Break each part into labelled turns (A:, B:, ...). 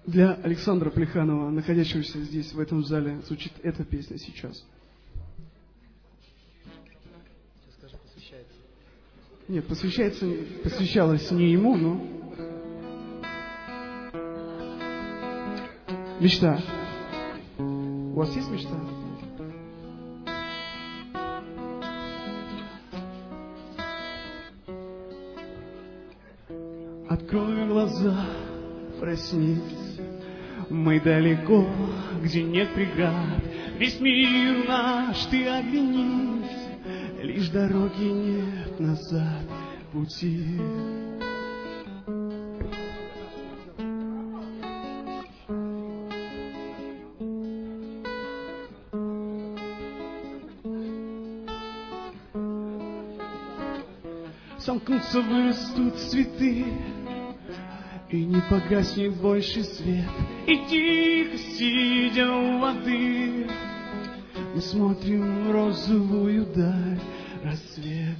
A: Для Александра Плеханова, находящегося здесь, в этом зале, звучит эта песня сейчас. Нет, посвящалась не ему, но... Мечта. У вас есть мечта? Открой глаза, проснись, мы далеко, где нет преград. Весь мир наш, ты оглянись, лишь дороги нет назад пути. Сомкнутся, вырастут цветы, и не погаснет больше свет. И тихо, сидя у воды, мы смотрим в розовую даль рассвет.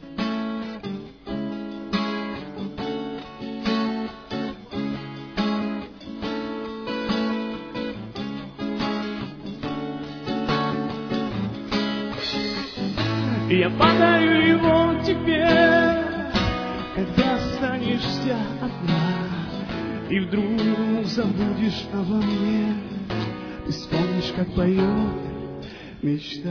A: Я подарю его тебе, когда останешься одна, и вдруг забудешь обо мне. Ты вспомнишь, как поет мечта.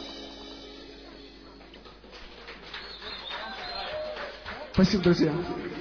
A: Спасибо, друзья.